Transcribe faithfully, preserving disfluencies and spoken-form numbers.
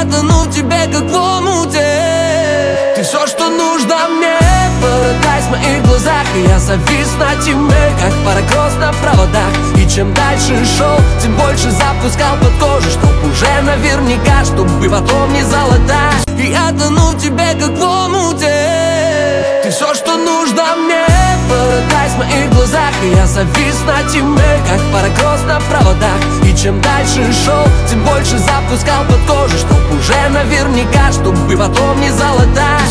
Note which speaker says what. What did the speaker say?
Speaker 1: я тону в тебе, как в омуте. Ты все, что нужно мне, Paradise в моих глазах. И я завис на тебе, как парокросс на проводах. И чем дальше шел, тем больше запускал под кожу, чтоб уже наверняка, чтобы потом не залатать. И я тону в тебе, как в омуте. Ты все, что нужно мне, Paradise в моих глазах. И я завис на тебе, как парокросс на проводах. И чем дальше шел, тем больше запускал под кожу, чтоб уже наверняка, чтобы потом не залатать.